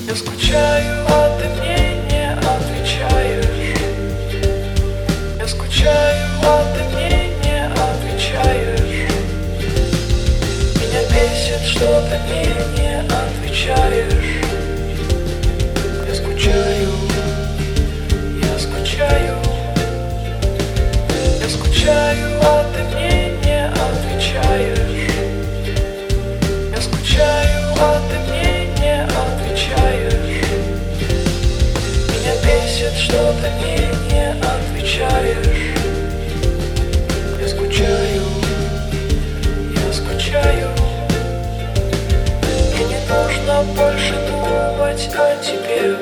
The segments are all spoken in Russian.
Я скучаю, а ты мне не отвечаешь. Я скучаю, а ты мне не отвечаешь. Меня бесит, что ты мне не отвечаешь. Я скучаю, я скучаю. Я скучаю, а ты мне не отвечаешь. Я скучаю, а ты мне не отвечаешь. Меня бесит, что ты мне не отвечаешь. Я скучаю, я скучаю. Мне не нужно больше думать о тебе,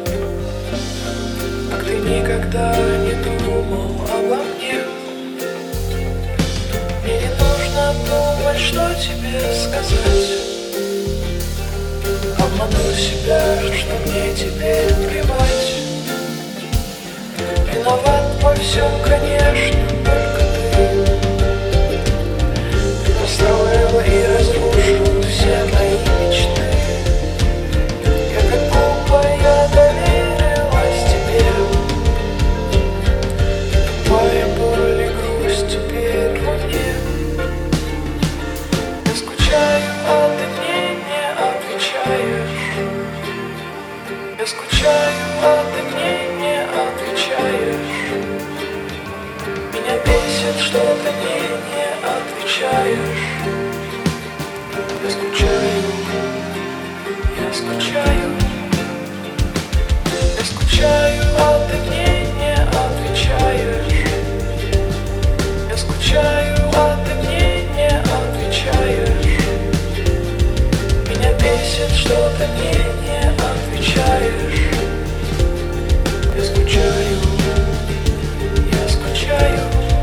как ты никогда не думал обо мне. Мне не нужно думать, что тебе сказать. Обману себя, что мне теперь плевать. Виноват во всем, конечно, только ты. Ты построил и разрушил все мои мечты. Я как глупо, я доверилась тебе. Тупая боль и грусть теперь во мне. Я скучаю, а ты мне не отвечаешь. Я скучаю, а ты мне не отвечаешь. Меня бесит, что ты мне не отвечаешь. Я скучаю, я скучаю. Я скучаю, а ты мне не отвечаешь. Я скучаю, а ты мне не отвечаешь. Меня бесит, что ты мне не отвечаешь. Я скучаю, я скучаю.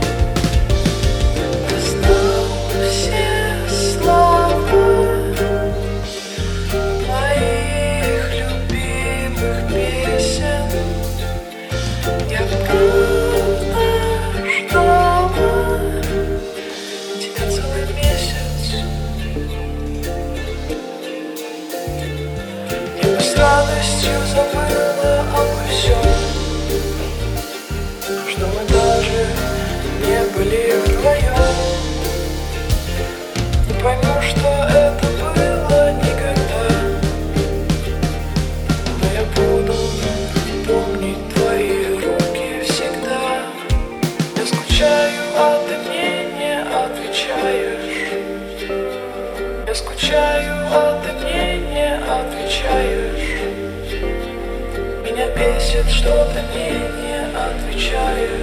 Знал все слова моих любимых песен. Я правда ждала тебя целый месяц. Я бы с радостью забыла обо всем, что мы даже не были вдвоем. Не пойму, что это было никогда, но я буду помнить твои руки всегда. Я скучаю, а ты мне не отвечаешь. Я скучаю, а ты мне не отвечаешь. Меня бесит, что ты мне не отвечаешь.